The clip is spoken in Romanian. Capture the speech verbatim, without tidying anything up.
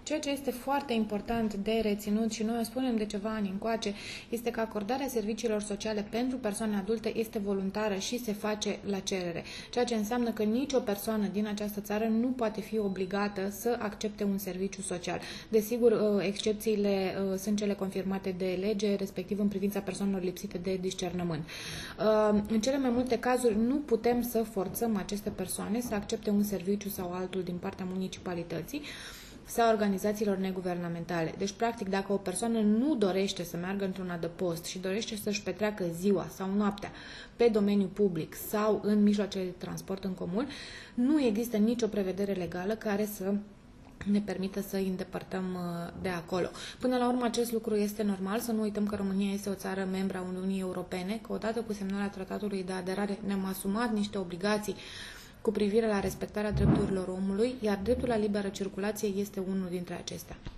Ceea ce este foarte important de reținut și noi o spunem de ceva ani încoace, este că acordarea serviciilor sociale pentru persoane adulte este voluntară și se face la cerere, ceea ce înseamnă că nicio persoană din această țară nu poate fi obligată să accepte un serviciu social. Desigur, excepțiile sunt cele confirmate de lege, respectiv în privința persoanelor lipsite de discernământ. În cele mai multe cazuri nu putem să forțăm aceste persoane să accepte un serviciu sau altul din partea municipalității sau organizațiilor neguvernamentale. Deci, practic, dacă o persoană nu dorește să meargă într-un adăpost și dorește să-și petreacă ziua sau noaptea pe domeniul public sau în mijloacele de transport în comun, nu există nicio prevedere legală care să ne permită să îi îndepărtăm de acolo. Până la urmă, acest lucru este normal, să nu uităm că România este o țară membra Uniunii Europene, că odată cu semnarea tratatului de aderare ne-am asumat niște obligații cu privire la respectarea drepturilor omului, iar dreptul la liberă circulație este unul dintre acestea.